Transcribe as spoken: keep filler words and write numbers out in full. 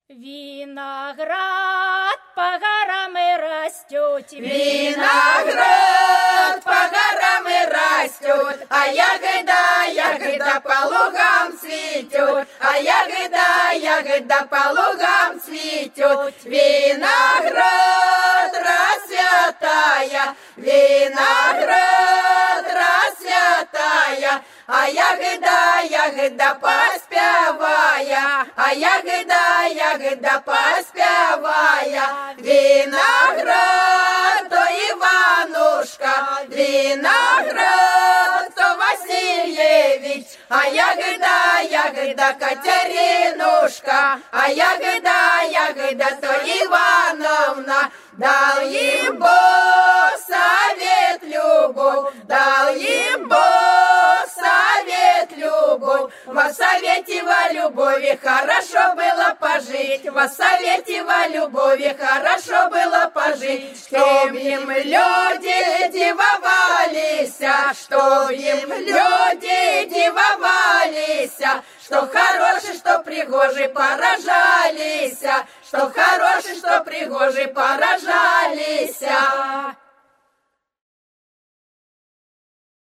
Виноград по горам и растет, виноград по горам и растет, а ягода, ягода по лугам цветет, а ягода, ягода по лугам цветет. Виноград расцветая, виноград расцветая, а ягода, ягода поспевая, а ягода, ягода поспевая. Виноград, то Иванушка, виноград, то Васильевич, а ягода, ягода Катеринушка, а ягода, ягода то Ивановна. Дал им Бог совет любовь, дал им Бог совет любовь. Во совете во любови хорошо было пожить, во совете во любови хорошо было пожить. Чтоб им люди дивовались, чтоб им люди дивовались, что хороший, что пригожий поражались, что хороший, что пригожий поражались.